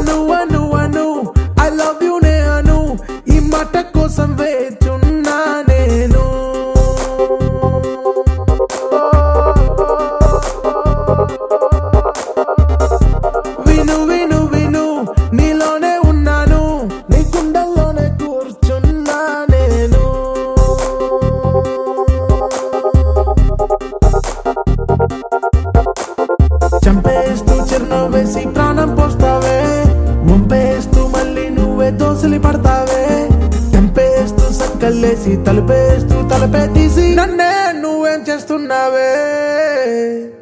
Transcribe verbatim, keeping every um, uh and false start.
Anu Anu Anu I love you నే అను ఈ మాట కోసం వేచున్నా నేను విను విను విను నీలోనే ఉన్నాను నీ గుండెల్లోనే కూర్చున్నా నేను చంపేస్తూ చిరునవ్వు వేసి ప్రాణం పోస్తావే వంపేస్తూ మళ్ళీ నువ్వే దోసలి పడతావే చంపేస్తూ సంకల్లేసి తలుపేస్తూ తలపే తీసి నన్నే నువ్వేం చేస్తున్నావే